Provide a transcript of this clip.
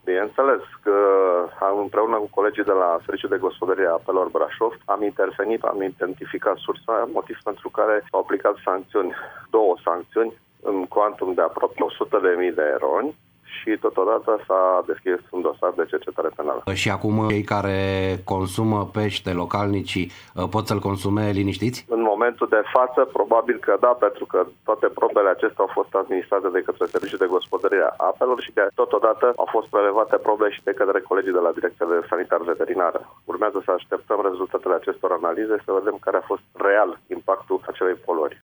Bineînțeles că împreună cu colegii de la Serviciul de Gospodărie a Apelor Brașov am intervenit, am identificat sursa, motiv pentru care au aplicat sancțiuni, 2 sancțiuni, în cuantum de aproape 100.000 de eroni și totodată s-a deschis un dosar de cercetare penală. Și acum cei care consumă pește, localnicii, pot să-l consume liniștiți? În momentul de față, probabil că da, pentru că toate probele acestea au fost administrate de către Serviciul de Gospodărie a Apelor și totodată au fost prelevate probe și de către colegii de la Direcția Sanitar-Veterinară. Urmează să așteptăm rezultatele acestor analize, să vedem care a fost real impactul acelei poluări.